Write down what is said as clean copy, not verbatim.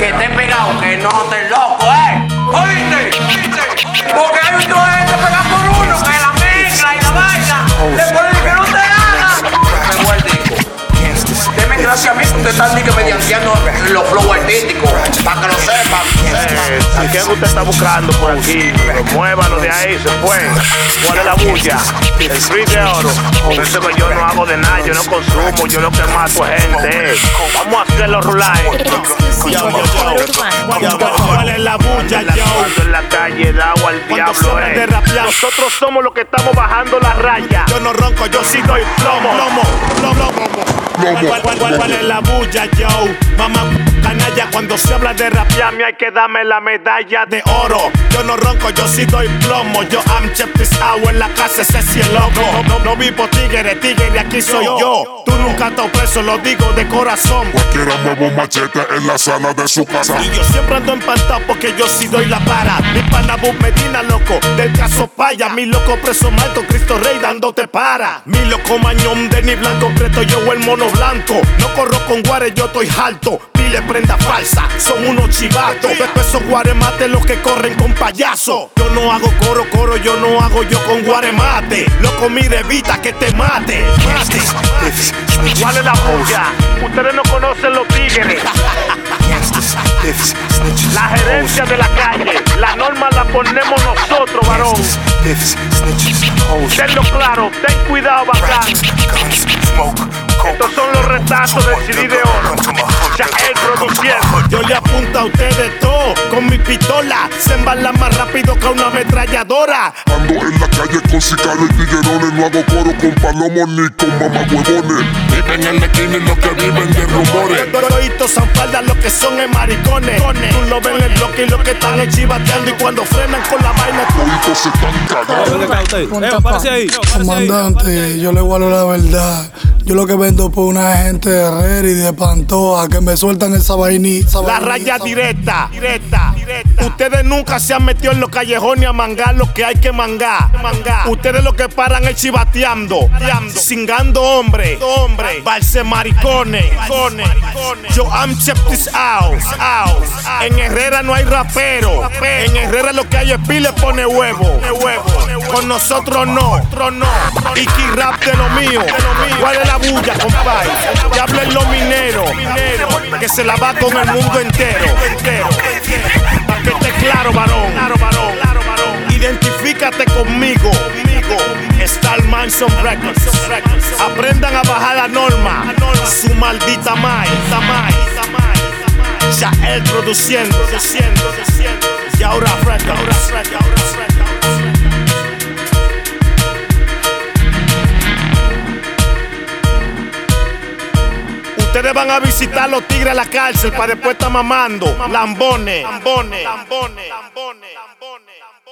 que esté pegado, que no esté loco, ¿oíste? Porque hay un gente pegado por uno, que la mezcla y la vaina, después de que no te haga. Me voy al disco. Deme gracias a mí que usted está medianteando los flow artísticos, para que lo sepan. ¿A quién usted está buscando por aquí? Muévalo de ahí, se fue. ¿Cuál es la bulla? El free de oro. Eso que yo no hago de nada, yo no consumo, yo lo que mato es gente. Vamos a hacerlo rular. ¿Cuál es la bulla, yo? En la calle, dado al diablo, Nosotros somos los que estamos bajando la raya. Yo no ronco, yo sí doy plomo. ¿Cuál es la bulla, yo? Mamá canalla, cuando se habla de rapear, me hay que darme la medalla de oro. Yo no ronco, yo sí doy plomo. Yo am cheptisao en la casa, ese sí es loco. No vivo tigre, aquí soy yo. Tú nunca estás preso, lo digo de corazón. Cualquiera mueve un machete en la sala de su casa. Y yo siempre ando empantado porque yo sí doy la para. Mi pana Bub Medina, loco, del caso Paya. Mi loco preso malto, Cristo Rey dándote para. Mi loco mañón, Denis Blanco, preto yo el mono blanco. No corro con guares, yo estoy alto. Pile prenda falsa, son unos chivatos. Esos guaremates los que corren con payaso. Yo no hago coro, yo no hago yo con guaremate. Loco, mire, evita que te mate. ¿Cuál es la bulla? Ustedes no conocen los tigres. La gerencia de la calle, la norma la ponemos nosotros, varón. Tenlo claro, ten cuidado, bacán. Estos son los retazos del CD de oro. Ya él produciendo. Yo le apunto a ustedes todo con mi pistola. Se embala más rápido que una ametralladora. Ando en la calle con sicarios y tiguerones. No hago coro con palomos ni con mamahuevones. Viven en la esquina y los que viven de rumores. Toditos son faldas, los que son es maricones. Tú lo ven en el bloque y los que están chivateando. Y cuando frenan con la vaina, toditos se están cagando. Comandante, yo le guardo la verdad. Yo lo que vendo por una gente de Herrera y de Pantoja que me sueltan esa vainita. La raya directa. Ustedes nunca se han metido en los callejones a mangar lo que hay que mangar. Ustedes lo que paran es chivateando, cingando hombre, balse maricones. Yo am cheptisao. En Herrera no hay rapero. En Herrera lo que hay es pile pone huevo. Con nosotros no. Y que rap de lo mío. ¿Cuál es la bulla, compadre? Que hablen los mineros. Que se la va con el mundo entero. Para que esté claro, varón. Identifícate conmigo. Star Mansion Records. Aprendan a bajar la norma. Su maldita mai. Ya él produciendo. Y ahora Records. Ustedes van a visitar los tigres a la cárcel para después estar mamando lambones.